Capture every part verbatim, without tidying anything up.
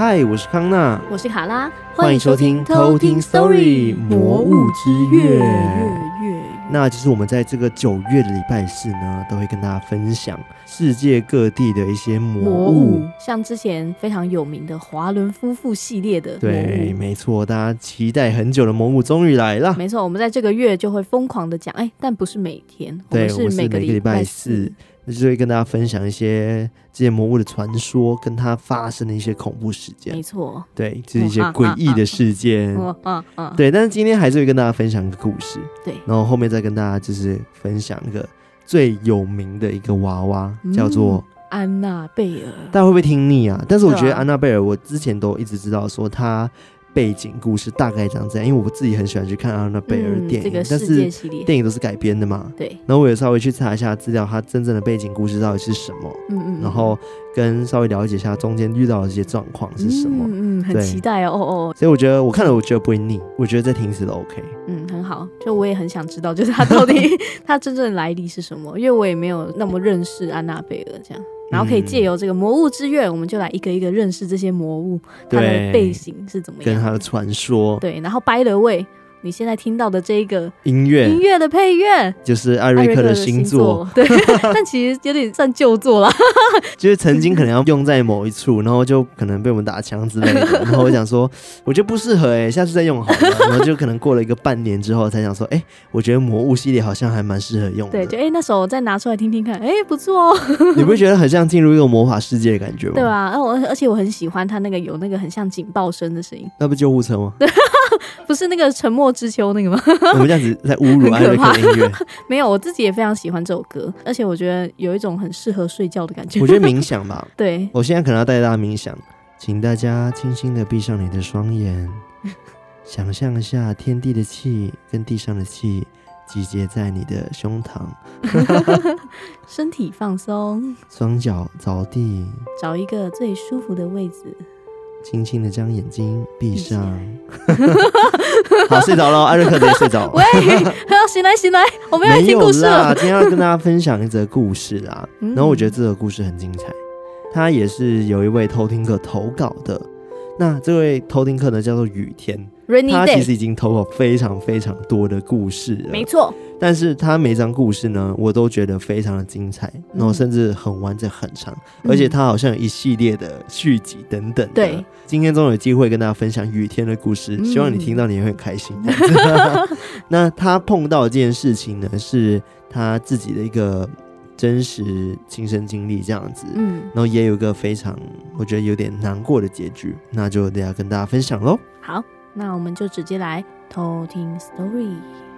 嗨，我是康纳， 我是卡拉， 欢迎收听偷听 Story 魔物之月。那就是我们在这个九月的礼拜四呢，都会跟大家分享世界各地的一些魔物，魔物像之前非常有名的华伦夫妇系列的魔物。 对，没错，大家期待很久的魔物终于来了。 没错，我们在这个月就会疯狂的讲，哎，但不是每天， 对， 我们是每个礼拜四。 那就会跟大家分享一些这些魔物的传说，跟它发生的一些恐怖事件。 没错， 对，就是一些诡异的事件。 嗯嗯嗯， 对。但是今天还是会跟大家分享一个故事。 对， 然后后面再跟大家就是分享一个最有名的一个娃娃，嗯、叫做安娜贝尔。 大家会不会听腻啊？但是我觉得安娜贝尔，我之前都一直知道说她背景故事大概长这样，因为我自己很喜欢去看安娜贝尔的电影、嗯这个、 世界系列， 但是电影都是改编的嘛。 对。 然后我也稍微去查一下资料，它真正的背景故事到底是什么，嗯 嗯, 嗯，然后跟稍微了解一下中间遇到的这些状况是什么， 嗯嗯，很期待哦哦。 所以我觉得我看了，我觉得不会腻，我觉得再听一次都 OK。 嗯，很好，就我也很想知道，就是它到底它真正的来历是什么，因为我也没有那么认识安娜贝尔这样。然后可以借由这个魔物之月、嗯、我们就来一个一个认识这些魔物，它的背景是怎么样， 跟它的传说。 对，然后 by the way， 你现在听到的这个音乐音乐的配乐就是艾瑞克的新作， 对，但其实有点算旧作啦， 就是曾经可能要用在某一处，然后就可能被我们打枪之类的，然后我想说我觉得不适合哎、欸，下次再用好了，然后就可能过了一个半年之后才想说哎、欸，我觉得魔物系列好像还蛮适合用的， 对，就哎、欸、那时候我再拿出来听听看，哎、欸、不错哦， 你不会觉得很像进入一个魔法世界的感觉吗？ 对啊，而且我很喜欢它那个有那个很像警报声的声音， 那不救护车吗？ 对，不是那个沉默之丘那个吗？ 我们这样子在侮辱艾瑞克的音乐。 没有，我自己也非常喜欢这首歌，而且我觉得有一种很适合睡觉的感觉。 我觉得冥想吧， 对， 我现在可能要带大家冥想，请大家轻轻的闭上你的双眼，想象一下天地的气跟地上的气集结在你的胸膛， 身体放松， 双脚着地， 找一个最舒服的位置。 轻轻的将眼睛闭上，好，睡着了，艾瑞克直接睡着了。 喂，醒来醒来，我们要来听故事了。 没有啦，今天要跟大家分享一则故事啦。嗯、然后我觉得这个故事很精彩，它也是有一位偷听客投稿的。那这位偷听客呢叫做雨天，他其实已经投稿非常非常多的故事了， 没错。但是他每张故事呢，我都觉得非常的精彩，然后甚至很完整很长，嗯、而且他好像有一系列的续集等等的。 对， 今天终于有机会跟大家分享雨天的故事，嗯、希望你听到你也会很开心。那他碰到的这件事情呢，是他自己的一个真实亲身经历这样子，嗯，然后也有一个非常我觉得有点难过的结局，那就等一下跟大家分享咯。 好，那我们就直接来偷听 story。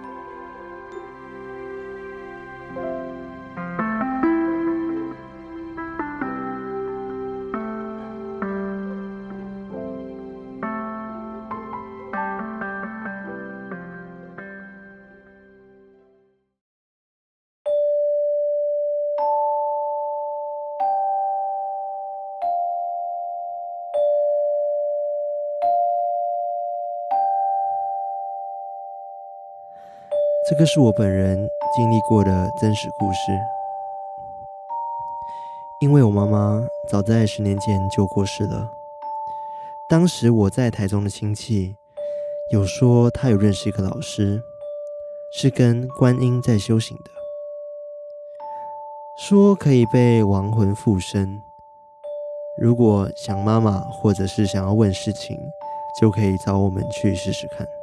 这个是我本人经历过的真实故事，因为我妈妈早在十年前就过世了。当时我在台中的亲戚有说他有认识一个老师，是跟观音在修行的，说可以被亡魂附身，如果想妈妈或者是想要问事情，就可以找我们去试试看。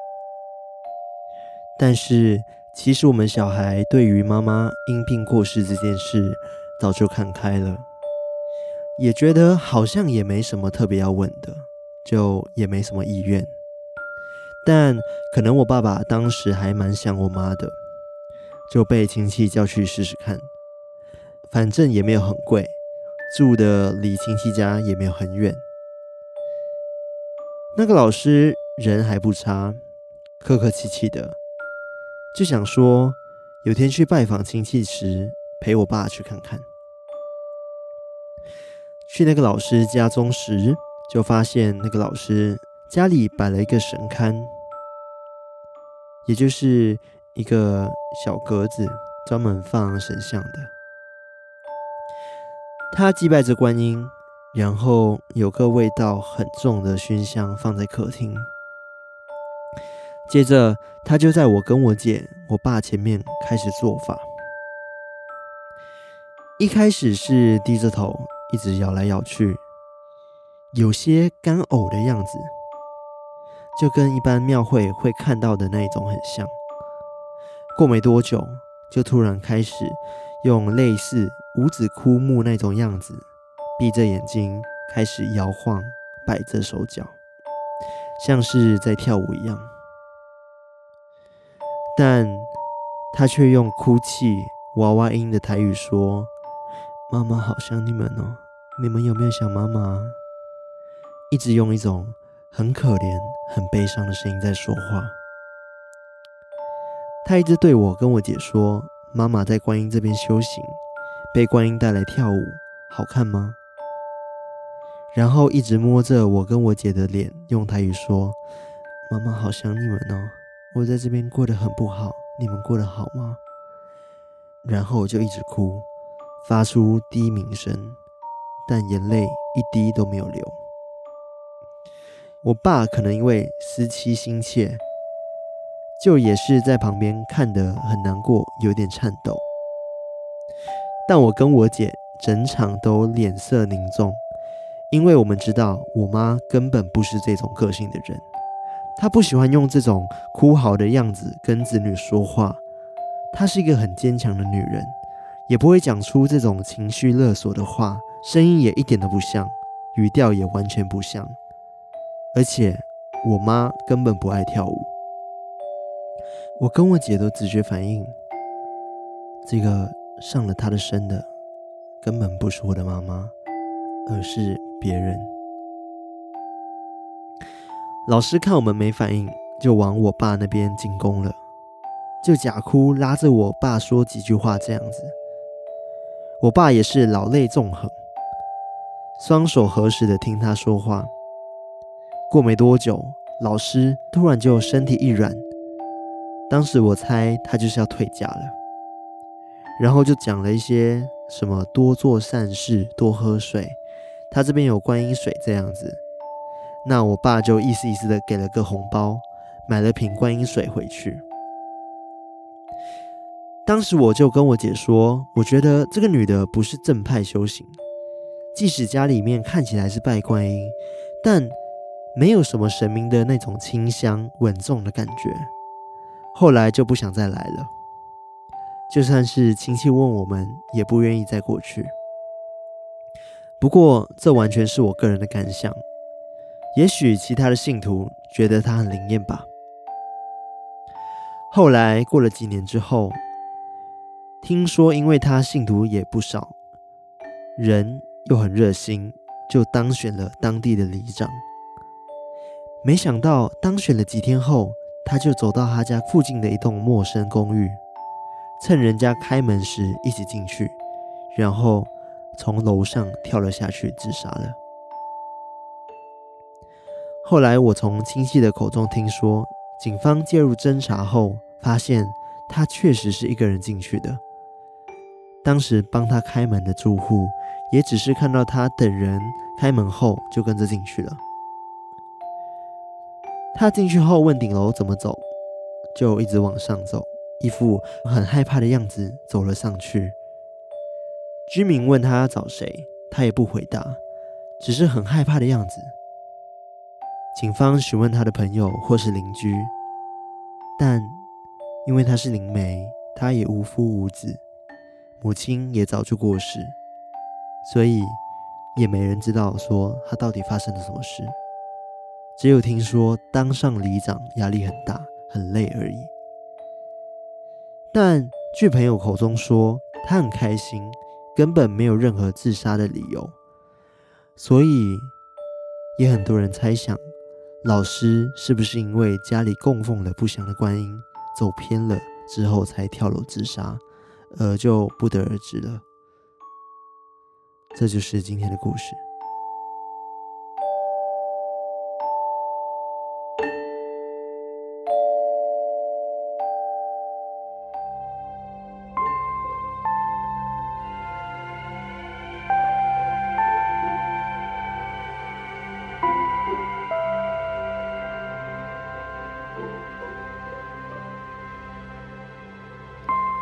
但是其实我们小孩对于妈妈因病过世这件事早就看开了，也觉得好像也没什么特别要问的，就也没什么意愿。但可能我爸爸当时还蛮想我妈的，就被亲戚叫去试试看，反正也没有很贵，住的离亲戚家也没有很远。那个老师人还不差，客客气气的，就想说有天去拜访亲戚时陪我爸去看看。去那个老师家中时，就发现那个老师家里摆了一个神龛，也就是一个小格子，专门放神像的。他祭拜着观音， 然后有个味道很重的熏香放在客厅。接着他就在我跟我姐、我爸前面开始做法。一开始是低着头一直摇来摇去，有些干呕的样子，就跟一般庙会会看到的那一种很像。过没多久就突然开始用类似五子枯木那种样子，闭着眼睛开始摇晃摆着手脚，像是在跳舞一样。但他却用哭泣娃娃音的台语说：妈妈好想你们哦，你们有没有想妈妈？一直用一种很可怜很悲伤的声音在说话。他一直对我跟我姐说，妈妈在观音这边修行，被观音带来跳舞，好看吗？然后一直摸着我跟我姐的脸，用台语说：妈妈好想你们哦，我在这边过得很不好，你们过得好吗？然后我就一直哭，发出低鸣声，但眼泪一滴都没有流。我爸可能因为思妻心切，就也是在旁边看得很难过，有点颤抖。但我跟我姐整场都脸色凝重，因为我们知道我妈根本不是这种个性的人，她不喜欢用这种哭嚎的样子跟子女说话。她是一个很坚强的女人，也不会讲出这种情绪勒索的话，声音也一点都不像，语调也完全不像。而且我妈根本不爱跳舞。我跟我姐都直觉反应，这个上了她的身的根本不是我的妈妈，而是别人。老师看我们没反应，就往我爸那边进攻了，就假哭拉着我爸说几句话这样子。我爸也是老泪纵横，双手合十的听他说话。过没多久，老师突然就身体一软，当时我猜他就是要退家了，然后就讲了一些什么多做善事，多喝水，他这边有观音水这样子。那我爸就意思意思的给了个红包，买了瓶观音水回去。当时我就跟我姐说，我觉得这个女的不是正派修行，即使家里面看起来是拜观音，但没有什么神明的那种清香稳重的感觉。后来就不想再来了，就算是亲戚问我们，也不愿意再过去。不过这完全是我个人的感想，也许其他的信徒觉得它很灵验吧。后来过了几年之后，听说因为他信徒也不少，人又很热心，就当选了当地的里长。没想到当选了几天后，他就走到他家附近的一栋陌生公寓，趁人家开门时一起进去，然后从楼上跳了下去自杀了。后来我从亲戚的口中听说，警方介入侦查后发现他确实是一个人进去的。当时帮他开门的住户也只是看到他等人开门后就跟着进去了。他进去后问顶楼怎么走，就一直往上走，一副很害怕的样子走了上去。居民问他要找谁，他也不回答，只是很害怕的样子。警方询问他的朋友或是邻居，但因为他是灵媒，他也无夫无子，母亲也早就过世，所以也没人知道说他到底发生了什么事，只有听说当上里长压力很大很累而已。但据朋友口中说，他很开心，根本没有任何自杀的理由，所以也很多人猜想老师是不是因为家里供奉了不祥的观音走偏了之后才跳楼自杀，而就不得而知了。这就是今天的故事。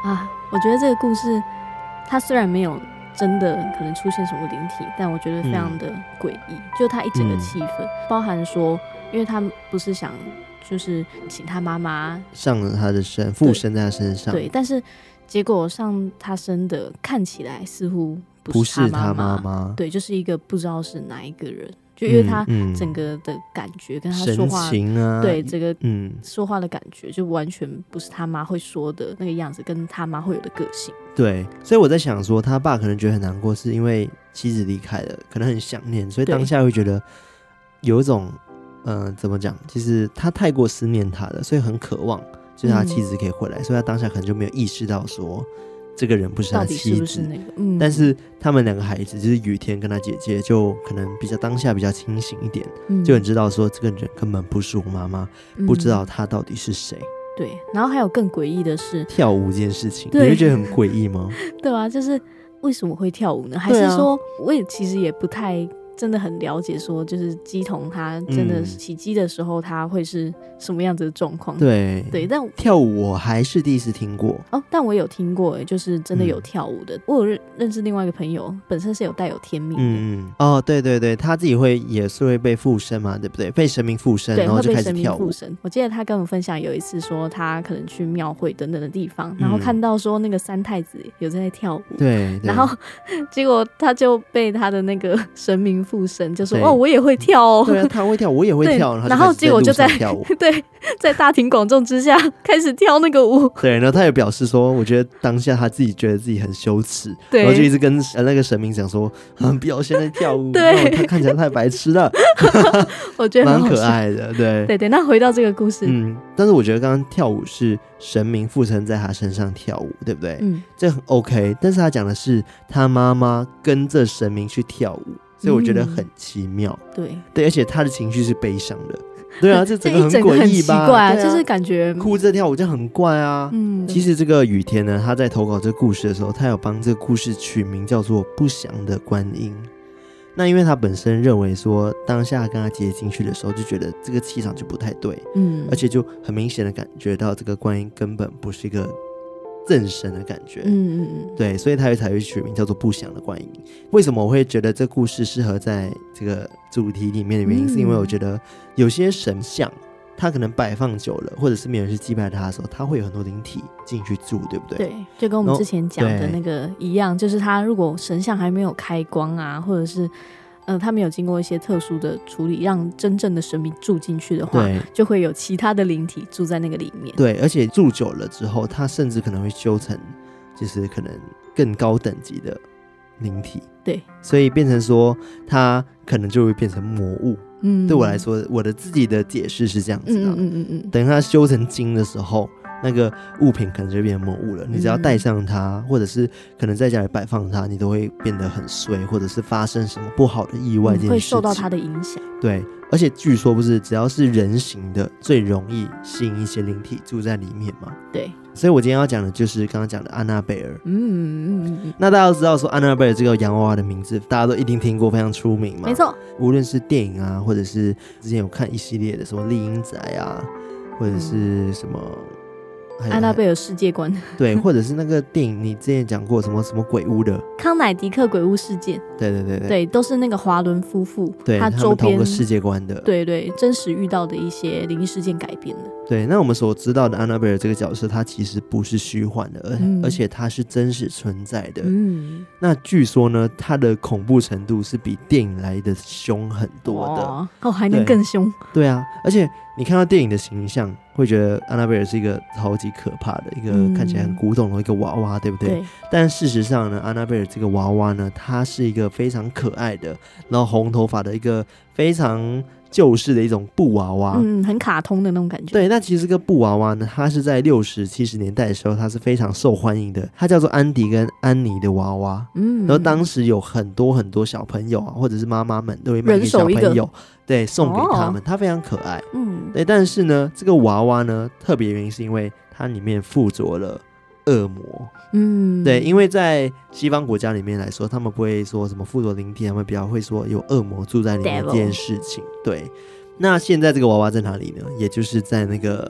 啊，我觉得这个故事它虽然没有真的可能出现什么灵体，但我觉得非常的诡异、嗯、就它一整个气氛、嗯、包含说因为他不是想就是请他妈妈上了他的身，附身在他身上， 对，但是结果上他身的看起来似乎不是他妈妈，对，就是一个不知道是哪一个人，就因为他整个的感觉跟他说话、 神情啊， 对，这个说话的感觉就完全不是他妈会说的那个样子，跟他妈会有的个性。 对，所以我在想说他爸可能觉得很难过，是因为妻子离开了，可能很想念，所以当下会觉得有一种呃，怎么讲，其实他太过思念他了，所以很渴望就是他妻子可以回来、嗯、所以他当下可能就没有意识到说这个人不是他妻子， 到底是不是那个、嗯、 但是他们两个孩子就是雨天跟他姐姐就可能比较当下比较清醒一点、嗯、就很知道说这个人根本不是我妈妈、嗯、不知道他到底是谁。 对，然后还有更诡异的是跳舞这件事情，你会觉得很诡异吗？ 对啊，就是为什么会跳舞呢？还是说我也其实也不太真的很了解说就是乩童他真的起乩的时候他会是什么样子的状况、嗯、对对，但跳舞我还是第一次听过哦，但我有听过就是真的有跳舞的、嗯、我有 认, 认识另外一个朋友本身是有带有天命的，嗯哦对对对，他自己会也是会被附身嘛，对不对？被神明附身，然后就开始跳舞。 我记得他跟我分享有一次说他可能去庙会等等的地方、嗯、然后看到说那个三太子有在跳舞， 对, 对， 然后结果他就被他的那个神明附身，就说哦我也会跳哦， 对啊，他会跳我也会跳， 然后结果就在跳舞对，在大庭广众之下开始跳那个舞， 对，然后他也表示说我觉得当下他自己觉得自己很羞耻， 对， 然后就一直跟那个神明讲说、嗯、不要现在跳舞， 对， 他看起来太白痴了我觉得蛮可爱的，对对对。那回到这个故事， 嗯，但是我觉得刚刚跳舞是神明附身在他身上跳舞，对不对？嗯，这很 OK， 但是他讲的是他妈妈跟着神明去跳舞，所以我觉得很奇妙、嗯、对对，而且他的情绪是悲伤的，对啊，这整个很诡异吧， 很奇怪 啊, 啊就是感觉哭着跳舞就很怪啊。嗯，其实这个雨天呢，他在投稿这个故事的时候，他有帮这个故事取名叫做不祥的观音。那因为他本身认为说当下跟他姐姐进去的时候就觉得这个气场就不太对，嗯，而且就很明显的感觉到这个观音根本不是一个正神的感觉，嗯嗯嗯，对，所以他才会取名叫做不祥的观音。为什么我会觉得这故事适合在这个主题里面的原因、嗯、是因为我觉得有些神像他可能摆放久了，或者是没有人去祭拜他的时候，他会有很多灵体进去住，对不对？ 对，就跟我们之前讲的那个一样，就是他如果神像还没有开光啊，或者是呃，他没有经过一些特殊的处理，让真正的神明住进去的话，就会有其他的灵体住在那个里面。对， 而且住久了之后，他甚至可能会修成就是可能更高等级的灵体。 对， 所以变成说他可能就会变成魔物。嗯，对我来说，我的自己的解释是这样子的。嗯嗯嗯嗯，等他修成精的时候，那个物品可能就变成魔物了。你只要带上它，或者是可能在家里摆放它，你都会变得很衰，或者是发生什么不好的意外这件事情、嗯、 会受到它的影响。 对，而且据说不是只要是人形的最容易吸引一些灵体住在里面嘛。 对， 所以我今天要讲的就是刚刚讲的安娜贝尔。嗯嗯嗯，那大家都知道说安娜贝尔这个洋娃娃的名字大家都一定听过，非常出名嘛。 没错， 无论是电影啊，或者是之前有看一系列的什么丽英仔啊，或者是什么、 嗯、安娜贝尔世界观， 对，或者是那个电影你之前讲过什么什么鬼屋的康乃狄克鬼屋事件， 对对对 对, 对都是那个华伦夫妇， 对， 他周边他们同个世界观的， 对对，真实遇到的一些灵异事件改编的。 对，那我们所知道的安娜贝尔这个角色，她其实不是虚幻的，而、嗯、而且她是真实存在的。嗯，那据说呢，她的恐怖程度是比电影来的凶很多的。 哦，哦还能更凶？ 对啊，而且你看到电影的形象，会觉得安娜贝尔是一个超级可怕的一个、嗯、看起来很古董的一个娃娃，对不对？对。但事实上呢，安娜贝尔这个娃娃呢，她是一个非常可爱的，然后红头发的一个非常旧式的一种布娃娃， 嗯，很卡通的那种感觉。 对，那其实这个布娃娃呢，它是在六十七十年代的时候，它是非常受欢迎的，它叫做安迪跟安妮的娃娃。嗯，然后当时有很多很多小朋友啊，或者是妈妈们都会买给小朋友，对，送给他们，它非常可爱。嗯，对，但是呢，这个娃娃呢，特别原因是因为它里面附着了恶魔。嗯，对，因为在西方国家里面来说，他们不会说什么附着灵体，他们比较会说有恶魔住在里面这件事情。对，那现在这个娃娃在哪里呢？也就是在那个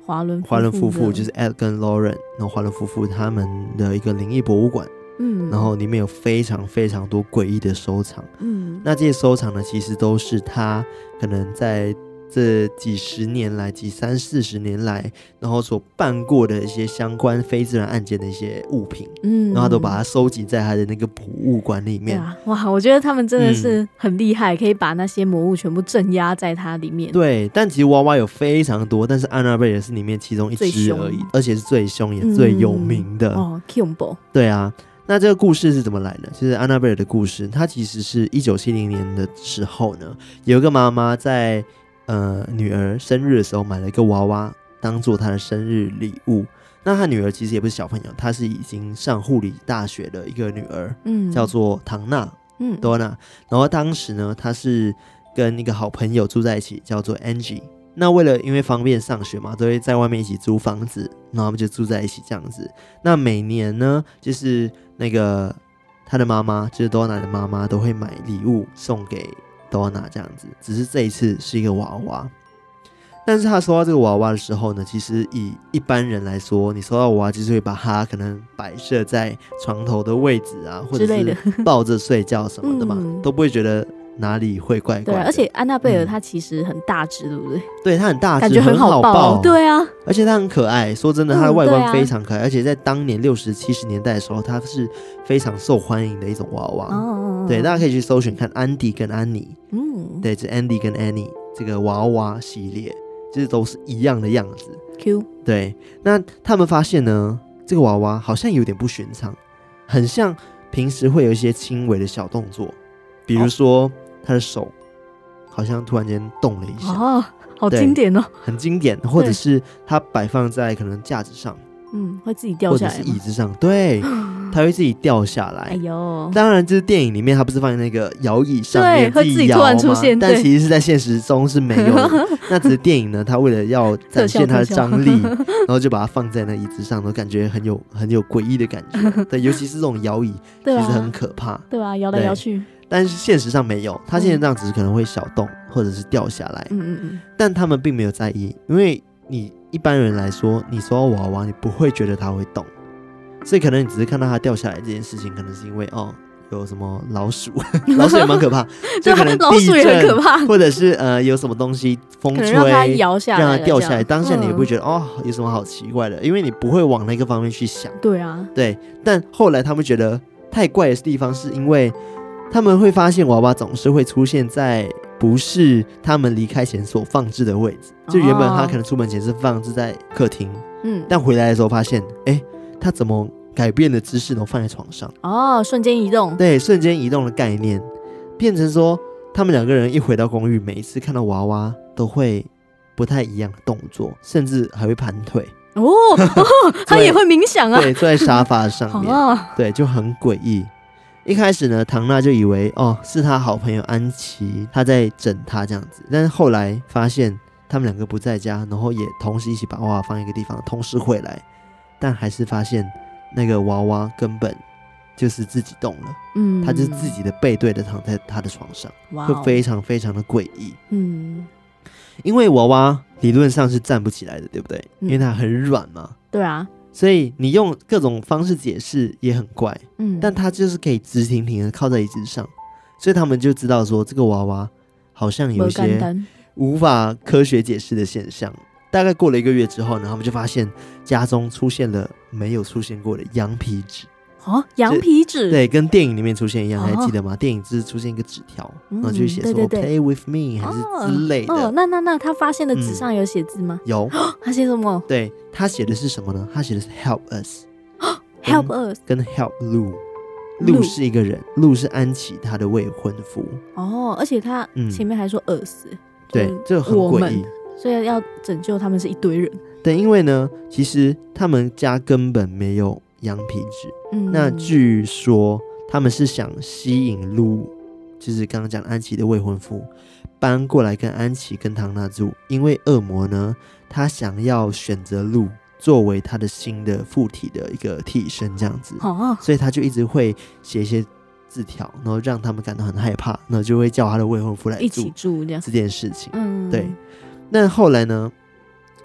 华伦华伦夫妇，就是 Ed 跟 Lauren， 然后华伦夫妇他们的一个灵异博物馆。嗯，然后里面有非常非常多诡异的收藏。嗯，那这些收藏呢，其实都是他可能在这几十年来、几三四十年来，然后所办过的一些相关非自然案件的一些物品。嗯，然后他都把它收集在他的那个博物馆里面。 啊、哇，我觉得他们真的是很厉害、嗯，可以把那些魔物全部镇压在它里面。 对，但其实娃娃有非常多，但是安娜贝尔是里面其中一只而已，而且是最凶也最有名的。嗯、 哦 ，Kimbo。 对啊。那这个故事是怎么来的？就是安娜贝尔的故事，它其实是一九七零年的时候呢，有一个妈妈在呃女儿生日的时候买了一个娃娃当做她的生日礼物。那她女儿其实也不是小朋友，她是已经上护理大学的一个女儿，嗯，叫做唐娜，嗯，多娜。然后当时呢，她是跟一个好朋友住在一起，叫做 Angie。那为了因为方便上学嘛，都会在外面一起租房子，然后他们就住在一起这样子。那每年呢，就是那个他的妈妈，就是 Donna 的妈妈，都会买礼物送给 Donna 这样子。只是这一次是一个娃娃，但是他收到这个娃娃的时候呢，其实以一般人来说，你收到娃娃就是会把它可能摆设在床头的位置啊，或者是抱着睡觉什么的嘛，嗯、都不会觉得哪里会怪怪的。 对，而且安娜贝尔她其实很大只、嗯，对不对？ 对，她很大只， 感觉很好抱。对啊， 而且她很可爱。说真的，她的外观非常可爱，嗯啊、而且在当年六十七十年代的时候，她是非常受欢迎的一种娃娃。哦，对，大家可以去搜寻看安迪跟安妮。嗯，对，这 Andy 跟 Annie 这个娃娃系列，就是都是一样的样子。 Q。 对，那他们发现呢，这个娃娃好像有点不寻常，很像平时会有一些轻微的小动作，比如说。哦，他的手好像突然间动了一下，哦， 好经典哦， 很经典。或者是他摆放在可能架子上， 嗯，会自己掉下来， 或者是椅子上，对，他会自己掉下来。 哎呦， 当然，就是电影里面他不是放在那个摇椅上面， 对，会自己突然出现， 但其实是在现实中是没有的。那只是电影呢，他为了要展现他的张力，然后就把它放在那椅子上，都感觉很有很有诡异的感觉。对，尤其是这种摇椅，其实很可怕， 对吧？摇来摇去。 但是现实上没有，它现在这样只是可能会小动或者是掉下来，嗯嗯嗯，但他们并没有在意，因为你一般人来说，你收到娃娃，你不会觉得它会动，所以可能你只是看到它掉下来这件事情，可能是因为哦有什么老鼠，老鼠也蛮可怕，就可能老鼠也很可怕， 或者是呃有什么东西风吹让它摇下来， 让它掉下来，当下你也不会觉得、嗯、哦有什么好奇怪的，因为你不会往那个方面去想。 对啊， 对，但后来他们觉得太怪的地方是因为。他们会发现娃娃总是会出现在不是他们离开前所放置的位置，就原本他可能出门前是放置在客厅，嗯，但回来的时候发现，哎，他怎么改变了姿势，然后放在床上？ 哦，瞬间移动， 对，瞬间移动的概念，变成说他们两个人一回到公寓，每一次看到娃娃都会不太一样的动作，甚至还会盘腿。 哦，哦他也会冥想啊， 对，坐在沙发上面，啊、对，就很诡异。一开始呢，唐娜就以为哦是他好朋友安琪，他在整他这样子，但是后来发现他们两个不在家，然后也同时一起把娃娃放一个地方，同时回来，但还是发现那个娃娃根本就是自己动了，嗯，他就是自己的背对的躺在他的床上，哇，会非常非常的诡异，嗯，因为娃娃理论上是站不起来的，对不对？嗯、因为它很软嘛， 对啊。 所以你用各种方式解释也很怪，嗯，但他就是可以直挺挺的靠在椅子上，所以他们就知道说这个娃娃好像有一些无法科学解释的现象。大概过了一个月之后呢，他们就发现家中出现了没有出现过的羊皮纸。 哦，羊皮纸， 对，跟电影里面出现一样，还记得吗？哦、电影只是出现一个纸条，嗯、然后就写说、嗯、“Play with me” 还是之类的。 哦，那那那他发现的纸上有写字吗？ 嗯、有， 他写什么？ 对，他写的是什么呢？他写的是 “Help us”，“Help us” 跟 “Help Lou”。Lou 是一个人 ，Lou 是安琪他的未婚夫。 哦，而且他前面还说 us，、嗯、 对，这很诡异。 所以要拯救他们是一堆人。 对，因为呢，其实他们家根本没有羊皮纸。嗯，那据说他们是想吸引路，就是刚刚讲安琪的未婚夫搬过来跟安琪跟唐娜住，因为恶魔呢，他想要选择路作为他的新的附体的一个替身这样子。哦，所以他就一直会写一些字条，然后让他们感到很害怕，然后就会叫他的未婚夫来住一起住这样这件事情。嗯，对。那后来呢，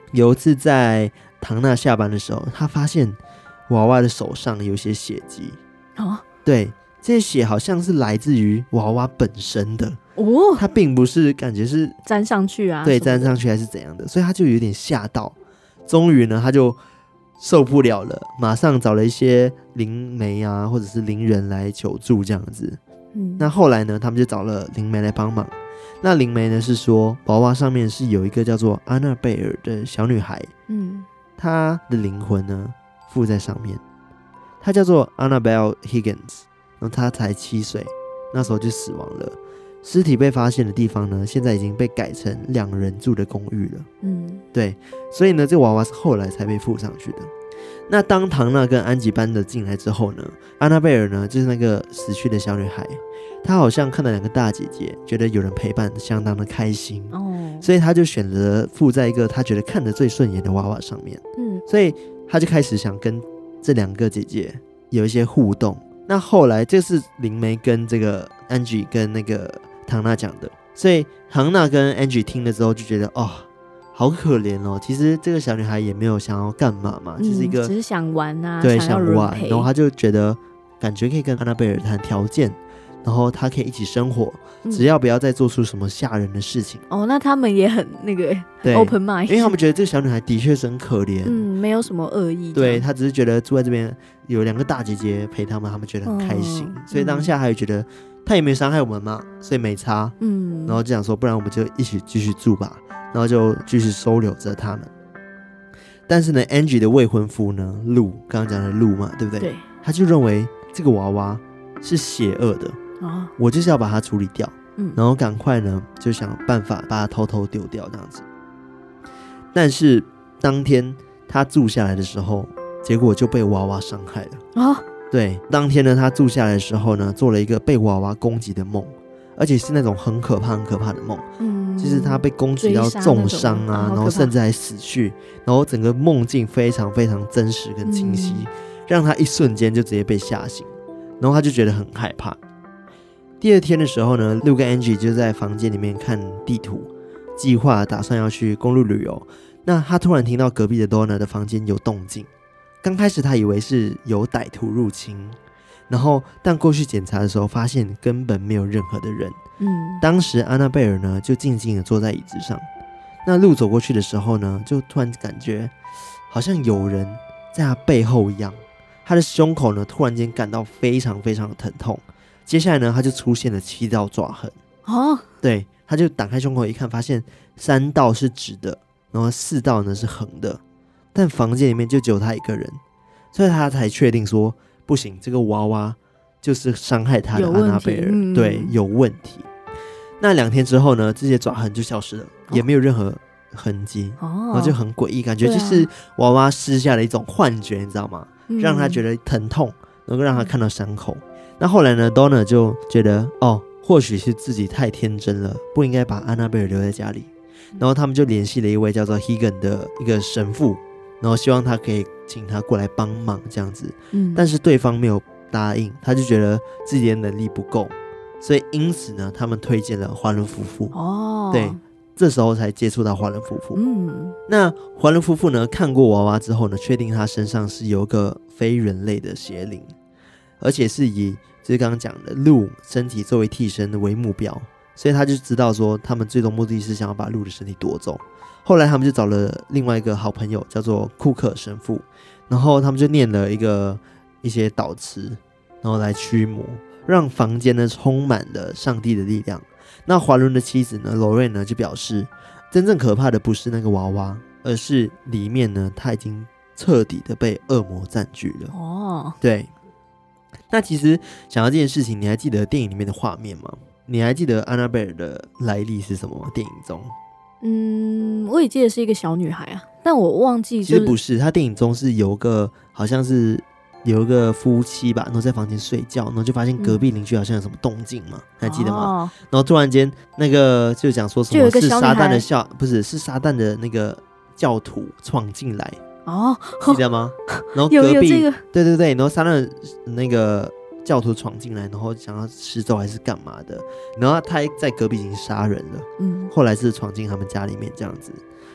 有一次在唐娜下班的时候，她发现娃娃的手上有些血迹。 哦， 对，这些血好像是来自于娃娃本身的哦， 它并不是感觉是粘上去啊， 对，粘上去还是怎样的，所以他就有点吓到。终于呢，他就受不了了，马上找了一些灵媒啊，或者是灵人来求助这样子。嗯，那后来呢，他们就找了灵媒来帮忙。那灵媒呢是说，娃娃上面是有一个叫做安娜贝尔的小女孩，嗯，她的灵魂呢附在上面。她叫做 Annabelle Higgins， 然后她才七岁，那时候就死亡了。尸体被发现的地方呢，现在已经被改成两人住的公寓了。嗯，对，所以呢，这娃娃是后来才被附上去的。那当唐娜跟安吉搬了进来之后呢，安娜贝尔呢，就是那个死去的小女孩，她好像看到两个大姐姐，觉得有人陪伴，相当的开心。哦，所以她就选择附在一个她觉得看得最顺眼的娃娃上面。嗯，所以她就开始想跟这两个姐姐有一些互动。那后来这是灵媒跟这个安吉跟那个唐娜讲的，所以唐娜跟 Angie 听了之后就觉得哦，好可怜哦。其实这个小女孩也没有想要干嘛嘛，嗯、就是一个只是想玩啊， 对， 想玩。然后她就觉得感觉可以跟安娜贝尔谈条件，然后她可以一起生活，嗯、只要不要再做出什么吓人的事情。 哦，那他们也很那个 open mind， 因为他们觉得这个小女孩的确是很可怜， 嗯，没有什么恶意。 对，她只是觉得住在这边有两个大姐姐陪他们，他们觉得很开心，嗯、所以当下还有觉得。他也没伤害我们嘛，所以没差。嗯，然后就想说，不然我们就一起继续住吧，然后就继续收留着他们。但是呢 ，Angie 的未婚夫呢，路刚刚讲的路嘛，对不对？ 对， 他就认为这个娃娃是邪恶的，哦，我就是要把它处理掉。嗯，然后赶快呢，就想办法把它偷偷丢掉这样子。但是当天他住下来的时候，结果就被娃娃伤害了。哦。对，当天呢，他住下来的时候呢，做了一个被娃娃攻击的梦，而且是那种很可怕、很可怕的梦。嗯，就是他被攻击到重伤啊，然后甚至还死去，然后整个梦境非常非常真实跟清晰，嗯、让他一瞬间就直接被吓醒，然后他就觉得很害怕。第二天的时候呢，Lou跟 Angie 就在房间里面看地图，计划打算要去公路旅游。那他突然听到隔壁的 Donna 的房间有动静。刚开始他以为是有歹徒入侵，然后但过去检查的时候发现根本没有任何的人。嗯，当时安娜贝尔呢就静静的坐在椅子上，那路走过去的时候呢，就突然感觉好像有人在他背后一样，他的胸口呢突然间感到非常非常的疼痛。接下来呢，他就出现了七道爪痕。哦，对，他就打开胸口一看，发现三道是直的，然后四道呢是横的。但房间里面就只有他一个人，所以他才确定说不行，这个娃娃就是伤害他的安娜贝尔，嗯、对，有问题。那两天之后呢，这些爪痕就消失了，哦、也没有任何痕迹，哦、然后就很诡异，感觉就是娃娃施下了一种幻觉，你知道吗？嗯、让他觉得疼痛，能够让他看到伤口。嗯、那后来呢 ，Donna 就觉得哦，或许是自己太天真了，不应该把安娜贝尔留在家里。然后他们就联系了一位叫做 Higgin 的一个神父。然后希望他可以请他过来帮忙这样子，嗯，但是对方没有答应，他就觉得自己的能力不够，所以因此呢，他们推荐了华伦夫妇。哦，对，这时候才接触到华伦夫妇。嗯，那华伦夫妇呢，看过娃娃之后呢，确定他身上是有个非人类的邪灵，而且是以就是刚刚讲的鹿身体作为替身为目标，所以他就知道说，他们最终目的是想要把鹿的身体夺走。后来他们就找了另外一个好朋友叫做库克神父，然后他们就念了一个一些祷词，然后来驱魔，让房间呢充满了上帝的力量。那华伦的妻子呢 Lorraine 呢就表示，真正可怕的不是那个娃娃，而是里面呢他已经彻底的被恶魔占据了。哦，对。那其实想到这件事情，你还记得电影里面的画面吗？你还记得安娜贝尔的来历是什么吗？电影中？ 嗯，我也记得是一个小女孩啊，但我忘记、就是。 其实不是，他电影中是有个好像是有一个夫妻吧，然后在房间睡觉，然后就发现隔壁邻居好像有什么动静嘛，嗯、还记得吗？哦、然后突然间那个就讲说什么是撒旦的教，不是是撒旦的那个教徒闯进来哦，记得吗？然后隔壁有有这个对对对，然后撒旦的那个。教徒闯进来，然后想要施咒还是干嘛的，然后他在隔壁已经杀人了，嗯，后来是闯进他们家里面这样子，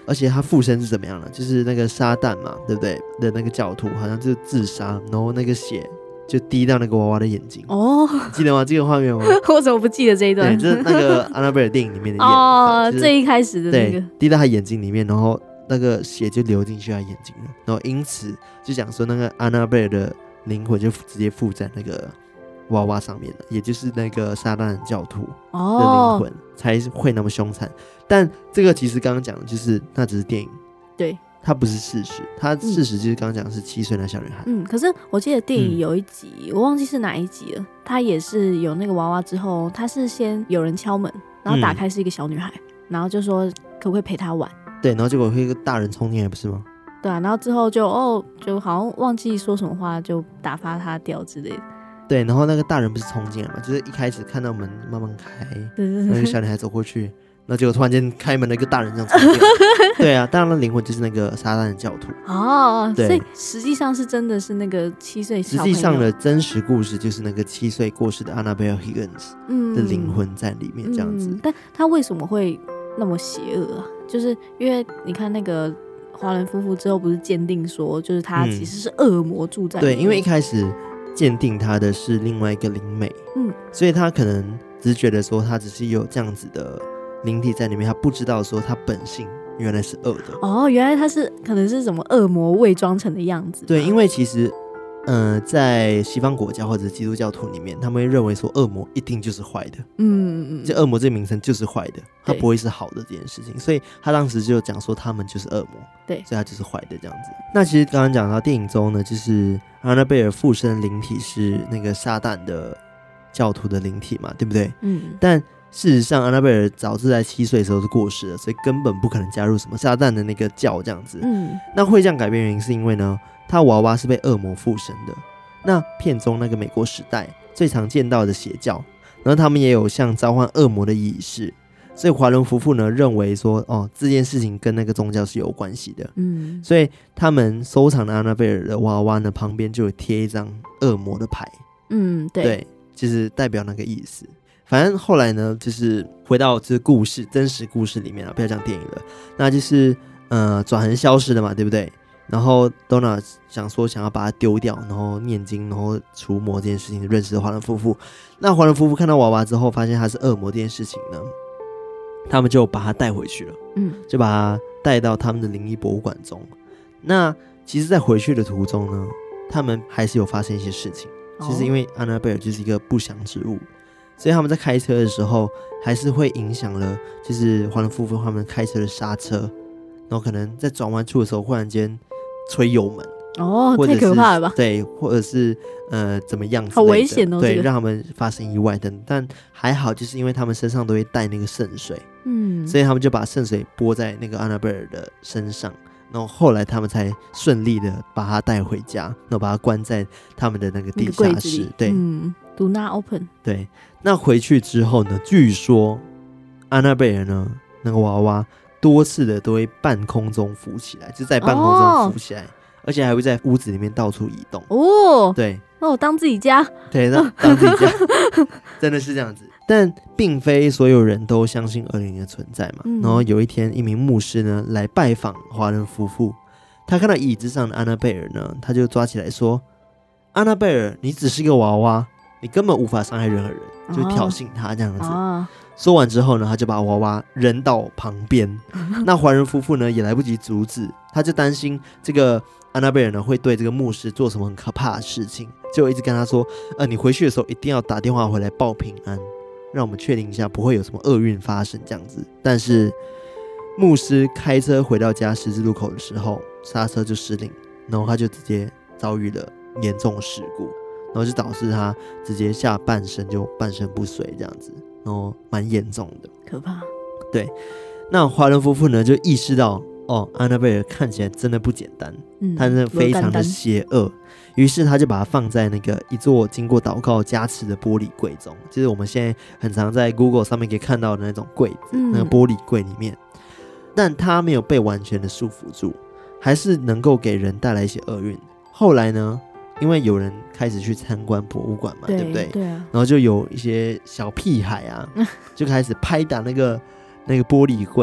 而且他附身是怎么样呢？就是那个撒旦嘛，对不对？的那个教徒好像就自杀，然后那个血就滴到那个娃娃的眼睛。 哦， 你记得吗？这个画面吗？ 我怎么不记得这一段？ 对，这是那个安娜贝尔电影里面的演哦， 就是、 最一开始的那个， 对，滴到他眼睛里面，然后那个血就流进去他眼睛了，然后因此就讲说那个安娜贝尔的灵魂就直接附在那个娃娃上面了，也就是那个撒旦教徒的灵魂、哦、才会那么凶残。但这个其实刚刚讲的就是那只是电影， 对， 它不是事实，它事实就是刚刚讲的是七岁的小女孩。 嗯，可是我记得电影有一集、嗯、我忘记是哪一集了，它也是有那个娃娃之后，它是先有人敲门，然后打开是一个小女孩、嗯、然后就说可不可以陪她玩， 对，然后结果会一个大人冲进来，不是吗？ 对啊，然后之后就哦，就好像忘记说什么话，就打发她掉之类的。 对，然后那个大人不是冲进来嘛，就是一开始看到门慢慢开，那个小女孩走过去，那结果突然间开门的一个大人这样冲进来。对啊，当然了，灵魂就是那个撒旦的教徒。 哦，所以实际上是真的是那个七岁小朋友。 实际上的真实故事就是那个七岁过世的 Annabelle Higgins 的灵魂在里面这样子。 嗯嗯、但他为什么会那么邪恶啊？就是因为你看那个华人夫妇之后不是鉴定说，就是他其实是恶魔住在里面、嗯、 对，因为一开始鉴定他的是另外一个灵媒，嗯，所以他可能只是觉得说他只是有这样子的灵体在里面，他不知道说他本性原来是恶的。 哦，原来他是可能是什么恶魔伪装成的样子。 对，因为其实呃，在西方国家或者基督教徒里面，他们会认为说恶魔一定就是坏的，嗯嗯，这恶魔这个名称就是坏的，他不会是好的这件事情，所以他当时就讲说他们就是恶魔，对，所以他就是坏的这样子。那其实刚刚讲到电影中呢，就是安娜贝尔附身的灵体是那个撒旦的教徒的灵体嘛，对不对？嗯，但事实上安娜贝尔早是在七岁的时候就过世了，所以根本不可能加入什么撒旦的那个教这样子。嗯，那会这样改变原因是因为呢，他娃娃是被恶魔附身的。那片中那个美国时代最常见到的邪教，然后他们也有像召唤恶魔的仪式，所以华伦夫妇呢认为说，哦，这件事情跟那个宗教是有关系的。嗯，所以他们收藏的安娜贝尔的娃娃呢，旁边就有贴一张恶魔的牌。嗯，对，对，就是代表那个意思。反正后来呢，就是回到这故事真实故事里面了，不要讲电影了。那就是呃转痕消失了嘛，对不对？然后 Donna 想说想要把它丢掉，然后念经，然后除魔这件事情，认识了华伦夫妇。那华伦夫妇看到娃娃之后，发现他是恶魔这件事情呢，他们就把他带回去了，嗯，就把他带到他们的灵异博物馆中。那其实在回去的途中呢，他们还是有发生一些事情。其实因为安娜贝尔就是一个不祥之物，所以他们在开车的时候还是会影响了就是华伦夫妇他们开车的刹车，然后可能在转弯处的时候忽然间吹油门， 哦，太可怕了吧？ 对，或者是呃怎么样， 好危险哦， 对、 这个， 让他们发生意外等。但还好，就是因为他们身上都会带那个圣水，嗯，所以他们就把圣水拨在那个安娜贝尔的身上，然后后来他们才顺利的把他带回家，然后把他关在他们的那个地下室，那個、对， 嗯 ，Do not open。 对，那回去之后呢，据说安娜贝尔呢，那个娃娃多次的都会半空中浮起来，就在半空中浮起来，哦、而且还会在屋子里面到处移动。哦，对， 哦，当自己家， 对，当当自己家，真的是这样子。但并非所有人都相信恶灵的存在嘛。嗯、然后有一天，一名牧师呢来拜访华人夫妇，他看到椅子上的安娜贝尔呢，他就抓起来说：“安娜贝尔，你只是一个娃娃，你根本无法伤害任何人。”就挑衅他这样子。哦、说完之后呢，他就把娃娃扔到旁边。那华人夫妇呢也来不及阻止，他就担心这个安娜贝尔呢会对这个牧师做什么很可怕的事情，就一直跟他说：“呃，你回去的时候一定要打电话回来报平安，让我们确定一下不会有什么厄运发生这样子。”但是牧师开车回到家十字路口的时候，刹车就失灵，然后他就直接遭遇了严重的事故，然后就导致他直接下半身就半身不遂这样子，然后蛮严重的， 可怕。 对，那华人夫妇呢就意识到，哦，安娜贝尔看起来真的不简单，嗯，她真的非常的邪恶，于是他就把它放在那个一座经过祷告加持的玻璃柜中，就是我们现在很常在 Google 上面可以看到的那种柜子，嗯、那个玻璃柜里面。但它没有被完全的束缚住，还是能够给人带来一些厄运。后来呢，因为有人开始去参观博物馆嘛， 对, 对不对？对啊。然后就有一些小屁孩啊，就开始拍打那个那个玻璃柜，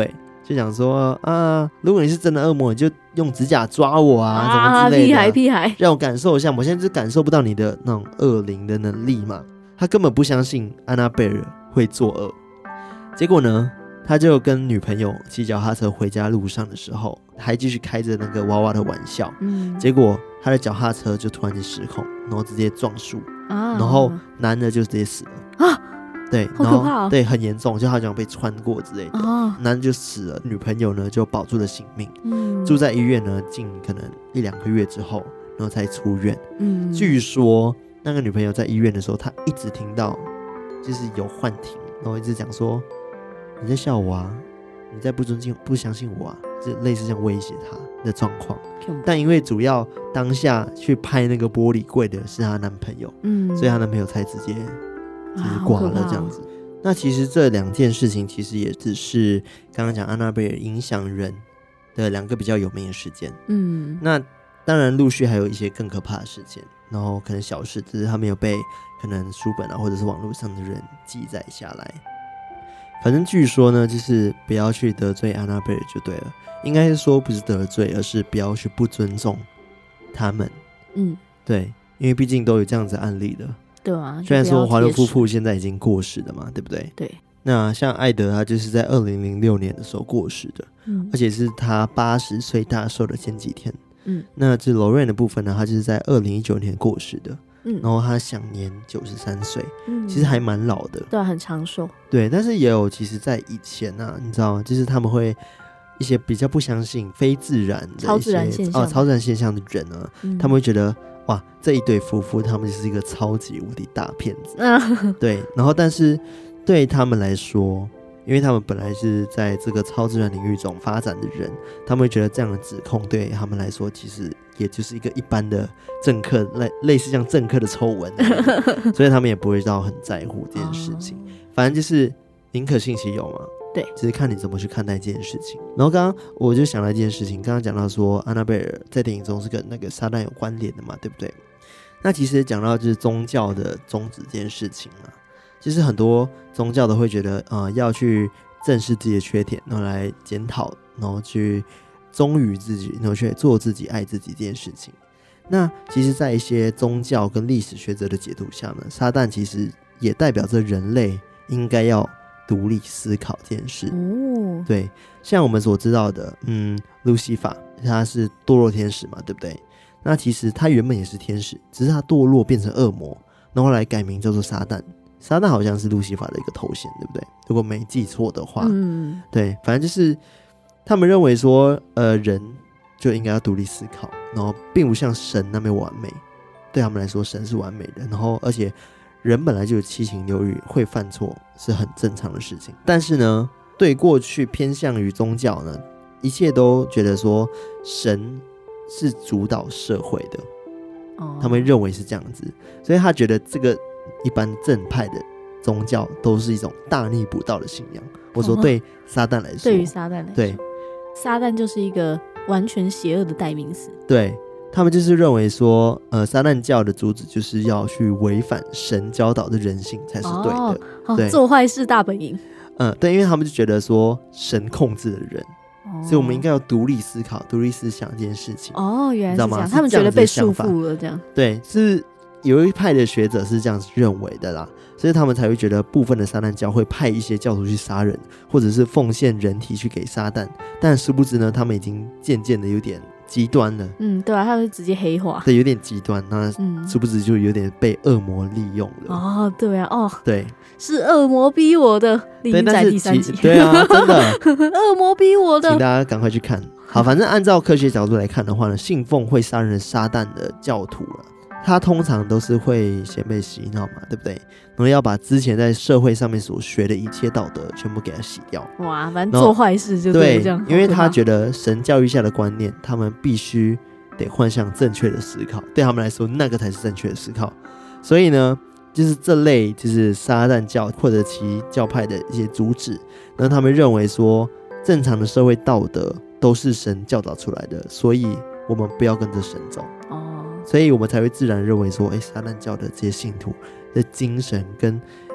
就讲说啊，如果你是真的恶魔，你就用指甲抓我啊，什么之类的、啊， 屁孩屁孩， 让我感受一下。我现在就感受不到你的那种恶灵的能力嘛。他根本不相信安娜贝尔会作恶。结果呢，他就跟女朋友骑脚踏车回家路上的时候，还继续开着那个娃娃的玩笑。嗯，结果他的脚踏车就突然间失控，然后直接撞树，啊、然后男的就直接死了啊！对， 好可怕、哦、 对，很严重，就好像被穿过之类的。哦、男的就死了，女朋友呢就保住了性命。嗯，住在医院呢，近可能一两个月之后，然后才出院。嗯，据说那个女朋友在医院的时候，她一直听到就是有幻听，然后一直讲说。你在笑我啊，你在不尊敬不相信我啊，就类似这样威胁他的状况。但因为主要当下去拍那个玻璃柜的是她男朋友，嗯，所以她男朋友才直接就是挂了这样子、啊、那其实这两件事情其实也只是刚刚讲安娜贝尔影响人的两个比较有名的事件。嗯，那当然陆续还有一些更可怕的事件，然后可能小事只是他没有被可能书本啊或者是网络上的人记载下来。反正据说呢，就是不要去得罪安娜贝尔就对了，应该是说不是得罪，而是不要去不尊重他们。嗯，对，因为毕竟都有这样子的案例的。对啊，虽然说华伦夫妇现在已经过世了嘛，对不对？对。那像艾德他就是在二零零六年的时候过世的，嗯，而且是他八十岁大寿的前几天。嗯，那这罗瑞的部分呢，他就是在二零一九年过世的。嗯，然后他享年九十三岁，嗯，其实还蛮老的， 对、啊，很长寿。 对，但是也有，其实在以前啊，你知道吗？就是他们会一些比较不相信非自然的一些超自然现象， 哦，超自然现象的人呢、啊嗯，他们会觉得哇，这一对夫妇他们就是一个超级无敌大骗子。嗯，对，然后但是对他们来说，因为他们本来是在这个超自然领域中发展的人，他们会觉得这样的指控对他们来说其实也就是一个一般的政客， 类, 类似像政客的丑闻所以他们也不会到很在乎这件事情、哦、反正就是宁可信其有嘛，对，只是看你怎么去看待这件事情。然后刚刚我就想到一件事情，刚刚讲到说安娜贝尔在电影中是跟那个撒旦有关联的嘛，对不对？那其实讲到就是宗教的宗旨这件事情嘛，其实很多宗教都会觉得呃要去正视自己的缺点，然后来检讨，然后去忠于自己，然后去做自己爱自己这件事情。那其实在一些宗教跟历史学者的解读下呢，撒旦其实也代表着人类应该要独立思考这件事、哦、对，像我们所知道的嗯，路西法他是堕落天使嘛，对不对？那其实他原本也是天使，只是他堕落变成恶魔，然后来改名叫做撒旦。撒旦好像是路西法的一个头衔，对不对？如果没记错的话，嗯，对，反正就是他们认为说呃，人就应该要独立思考，然后并不像神那么完美，对他们来说神是完美的，然后而且人本来就有七情六欲，会犯错是很正常的事情。但是呢，对过去偏向于宗教呢，一切都觉得说神是主导社会的、哦、他们认为是这样子，所以他觉得这个一般正派的宗教都是一种大逆不道的信仰。我说对撒旦来说， 对于撒旦来说，对，撒旦就是一个完全邪恶的代名词。 对，他们就是认为说呃，撒旦教的主旨就是要去违反神教导的人性才是对的、哦哦、 对， 做坏事大本营。 嗯，对，因为他们就觉得说神控制了人、哦、所以我们应该要独立思考独立思想这件事情。 哦，原来是这样，他们觉得被束缚了这样。 对，是有一派的学者是这样认为的啦，所以他们才会觉得部分的撒旦教会派一些教徒去杀人，或者是奉献人体去给撒旦，但殊不知呢，他们已经渐渐的有点极端了。 嗯，对啊，他们直接黑化， 对，有点极端，那殊不知就有点被恶魔利用了。 哦，对啊，哦， 对， 是恶魔逼我的，丽英在第三集， 对啊，真的， 恶魔逼我的， 请大家赶快去看。好，反正按照科学角度来看的话呢，信奉会杀人撒旦的教徒了，他通常都是会先被洗脑嘛，对不对？然后要把之前在社会上面所学的一切道德全部给他洗掉。 哇，反正做坏事就对，这样。 因为他觉得神教育下的观念，他们必须得换向正确的思考，对他们来说，那个才是正确的思考。所以呢，就是这类就是撒旦教或者其教派的一些主旨，然后他们认为说，正常的社会道德都是神教导出来的，所以我们不要跟着神走。哦。所以我们才会自然认为说，哎，撒旦教的这些信徒的精神跟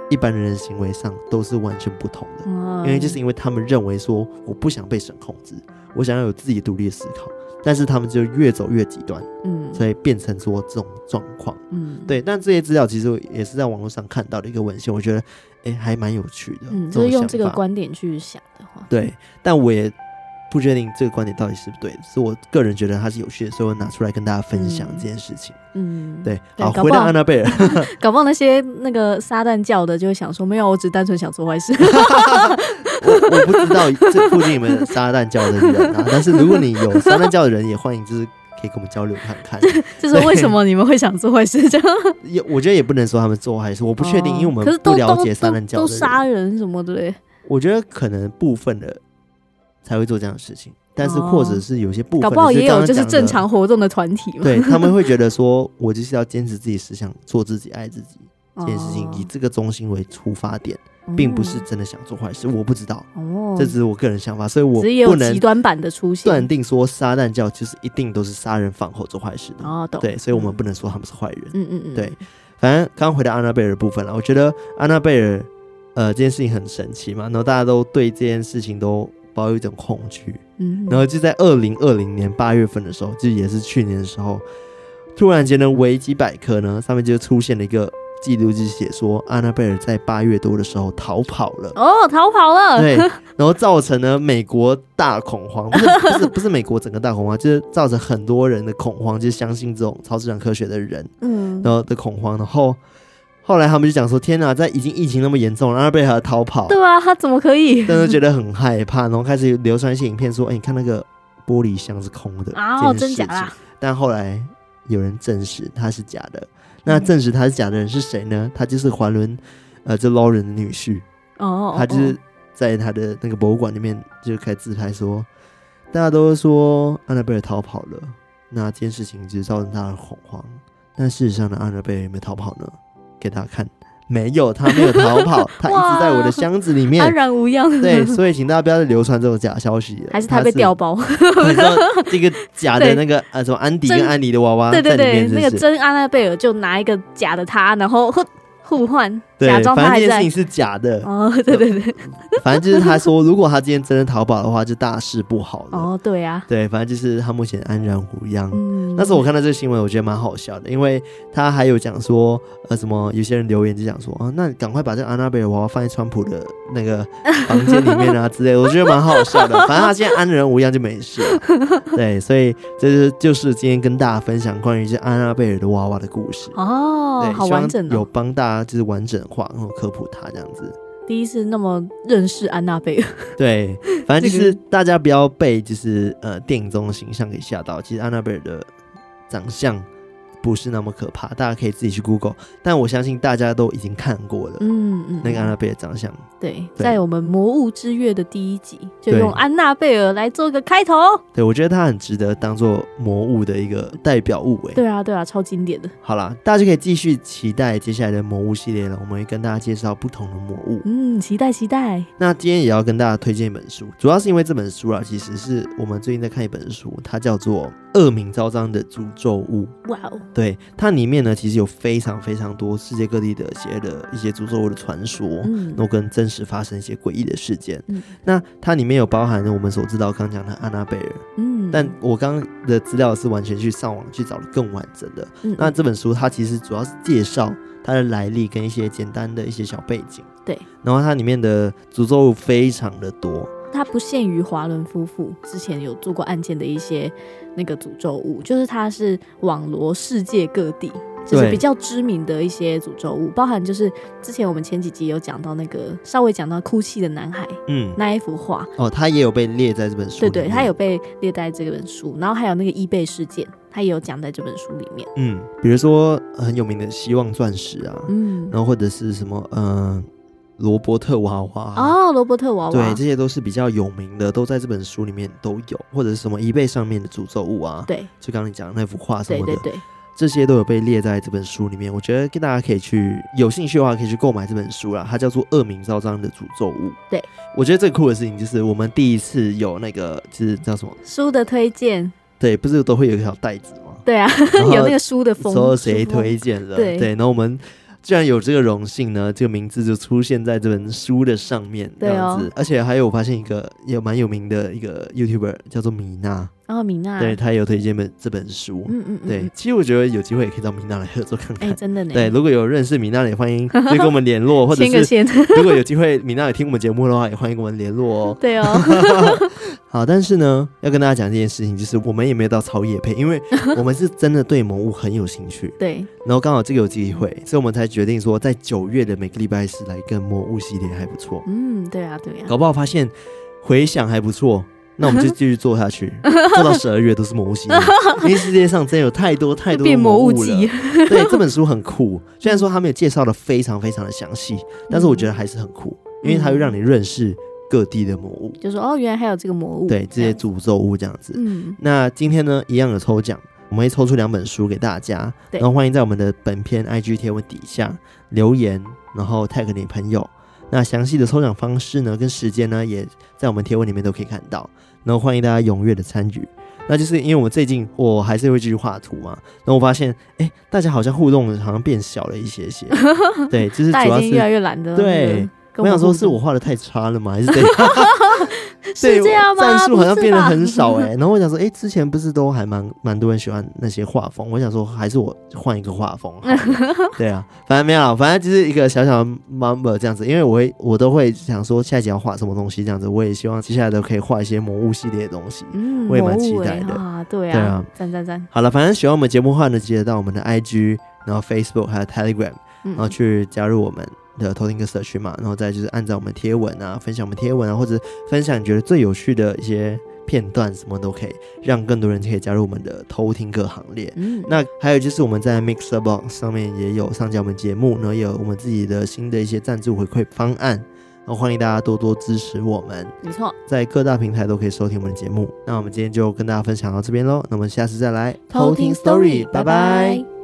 一般人的行为上都是完全不同的、嗯、因为就是因为他们认为说我不想被神控制，我想要有自己独立的思考，但是他们就越走越极端、嗯、所以变成说这种状况、嗯、对。但这些资料其实也是在网络上看到的一个文献，我觉得哎还蛮有趣的， 嗯，就是用这个观点去想的话， 对。但我也不确定这个观点到底是不是对的，是我个人觉得它是有趣的，所以我拿出来跟大家分享这件事情。嗯，对。好，回到安娜贝尔， 搞不好那些那个撒旦教的就会想说，没有，我只单纯想做坏事。 我, 我不知道这附近有没有撒旦教的人啊，但是如果你有撒旦教的人，也欢迎就是可以跟我们交流看看。 就是为什么你们会想做坏事？这样， 我觉得也不能说他们做坏事，我不确定，哦、因为我们不了解撒旦教的人， 都杀人什么的嘞。 我觉得可能部分的才会做这样的事情，但是或者是有些部分、 哦、搞不好也有就是正常活动的团体嘛， 对，他们会觉得说我就是要坚持自己思想，做自己，爱自己这件事情，以这个中心为出发点，并不是真的想做坏事。我不知道、哦、这只是我个人想法，所以我不能极端版的出现断定说撒旦教就是一定都是杀人放火做坏事的、 哦、懂。 对，所以我们不能说他们是坏人。 嗯嗯嗯， 对。反正刚回到安娜贝尔的部分了，我觉得安娜贝尔呃这件事情很神奇嘛，然后大家都对这件事情都抱有一种恐惧、嗯、然后就在二零二零年八月份的时候，就也是去年的时候，突然间呢维基百科呢上面就出现了一个记录，就是写说安娜贝尔在八月多的时候逃跑了。 哦，逃跑了。 对，然后造成了美国大恐慌，不是不是不是美国整个大恐慌，就是造成很多人的恐慌，就是相信这种超自然科学的人，嗯，然后的恐慌。然后后来他们就讲说，天哪，在已经疫情那么严重了，安娜贝尔还逃跑， 对啊，他怎么可以？ 但是觉得很害怕，然后开始流传一些影片说，哎、欸，你看那个玻璃箱是空的， 哦，真假啦？ 但后来有人证实它是假的。那证实他是假的人是谁呢？他就是华伦，呃，这 Lauren 的女婿。哦，他就是在他的那个博物馆里面就开自拍说，大家都说安娜贝尔逃跑了，那这件事情就造成他的恐慌。但事实上呢，安娜贝尔有没有逃跑呢？给大家看，没有，他没有逃跑，他一直在我的箱子里面安然无恙。 对，所以请大家不要再流传这种假消息了。 还是他被调包？ 你说这个假的那个呃，什么安迪跟安妮的娃娃在里面是不是？ 对对对，那个真安娜贝尔就拿一个假的他，然后互换，假装他还在。 反正这件事情是假的。 哦，对对对。 反正就是他说，如果他今天真的逃跑的话，就大事不好了。 哦，对啊。 对，反正就是他目前安然无恙。嗯。那时候我看到这个新闻，我觉得蛮好笑的，因为他还有讲说，呃，什么有些人留言就讲说，啊，那赶快把这个安娜贝尔娃娃放在川普的那个房间里面啊之类的，我觉得蛮好笑的。反正他现在安然无恙就没事了。对，所以这是就是今天跟大家分享关于这安娜贝尔的娃娃的故事。 哦，对，好完整哦， 有帮大家就是完整化，然后科普它这样子。 第一次那么认识安娜贝尔。 对，反正就是大家不要被就是呃电影中的形象给吓到，其实安娜贝尔的长相不是那么可怕，大家可以自己去 Google， 但我相信大家都已经看过了。嗯嗯，那个安娜贝尔长相。 对，对，在我们魔物之月的第一集就用安娜贝尔来做个开头。 对，我觉得它很值得当做魔物的一个代表物。 对啊对啊，超经典的。 好啦，大家就可以继续期待接下来的魔物系列了，我们会跟大家介绍不同的魔物。 嗯，期待期待。那今天也要跟大家推荐一本书，主要是因为这本书啊，其实是我们最近在看一本书，它叫做恶名昭彰的诅咒物。哇哦！对，它里面呢其实有非常非常多世界各地的写的一些诅咒物的传说，嗯，然后跟真实发生一些诡异的事件。嗯，那它里面有包含我们所知道刚讲的安娜贝尔，嗯，但我刚刚的资料是完全去上网去找的更完整的。嗯，那这本书它其实主要是介绍它的来历跟一些简单的一些小背景。 对， 然后它里面的诅咒物非常的多。 它不限于华伦夫妇之前有做过案件的一些那个诅咒物，就是它是网罗世界各地，就是比较知名的一些诅咒物，包含就是之前我们前几集有讲到那个稍微讲到哭泣的男孩，嗯，那一幅画哦，它也有被列在这本书里面。 对对，它有被列在这本书，然后还有那个伊贝事件，它也有讲在这本书里面。 嗯，比如说很有名的希望钻石啊，嗯，然后或者是什么呃罗伯特娃娃哦，罗伯特娃娃， 对，这些都是比较有名的，都在这本书里面都有，或者是什么衣背上面的诅咒物啊， 对， 就刚刚你讲的那幅画什么的， 对对对， 这些都有被列在这本书里面。我觉得大家可以去有兴趣的话，可以去购买这本书啦，它叫做《恶名昭彰的诅咒物》。 对， 我觉得最酷的事情就是我们第一次有那个就是叫什么书的推荐， 对，不是都会有一条袋子吗？ 对啊，有那个书的封， 说谁推荐了，对对，然后我们居然有这个荣幸呢，这个名字就出现在这本书的上面这样子、哦、而且还有我发现一个也蛮有名的一个 YouTuber 叫做米娜， 哦，米娜， 对，他也有推荐本这本书。嗯嗯嗯，对，其实我觉得有机会也可以找米娜来合作看看。哎、 欸，真的呢。 对，如果有认识米娜的，也欢迎就跟我们联络，或者是如果有机会米娜也听我们节目的话，也欢迎跟我们联络哦。 对哦。 好，但是呢，要跟大家讲这件事情，就是我们也没有到超业配，因为我们是真的对魔物很有兴趣。 对。 然后刚好这个有机会，所以我们才决定说，在九月的每个礼拜四来跟魔物系列还不错。 嗯，对啊，对啊。 搞不好发现回响还不错。那我们就继续做下去，做到十二月都是魔物系列，因为世界上真有太多太多的魔物了。对，这本书很酷，虽然说他没有介绍的非常非常的详细，但是我觉得还是很酷，因为它会让你认识各地的魔物， 就说哦，原来还有这个魔物， 对，这些诅咒物这样子。嗯，那今天呢，一样有抽奖，我们会抽出两本书给大家，然后欢迎在我们的本篇 I G 贴文底下留言，然后 tag 你朋友。那详细的抽奖方式呢跟时间呢也在我们贴文里面都可以看到，然后欢迎大家踊跃的参与。那就是因为我们最近我还是会继续画图嘛，然后我发现哎，大家好像互动好像变小了一些些。对，就是主要是大家已经越来越懒得， 对，我, 我想说是我画的太差了吗还是这样？ 是这样吗？ 战术好像变得很少哎、欸，然后我想说，哎、欸，之前不是都还蛮蛮多人喜欢那些画风，我想说还是我换一个画风好了。对啊，反正没有，反正就是一个小小的 number 这样子，因为我会我都会想说下一集要画什么东西这样子，我也希望接下来都可以画一些魔物系列的东西，嗯，我也蛮期待的、 欸、啊，对啊， 对啊， 赞赞赞。 好了，反正喜欢我们节目的话呢，记得到我们的 I G， 然后 Facebook 还有 Telegram，、嗯、然后去加入我们的偷听客社区嘛，然后再就是按照我们贴文啊，分享我们贴文啊，或者分享你觉得最有趣的一些片段，什么都可以，让更多人可以加入我们的偷听客行列。嗯，那还有就是我们在 Mixerbox 上面也有上架我们节目，然后也有我们自己的新的一些赞助回馈方案，然后欢迎大家多多支持我们。 没错， 在各大平台都可以收听我们的节目。那我们今天就跟大家分享到这边咯，那我们下次再来偷听 Story， 拜拜。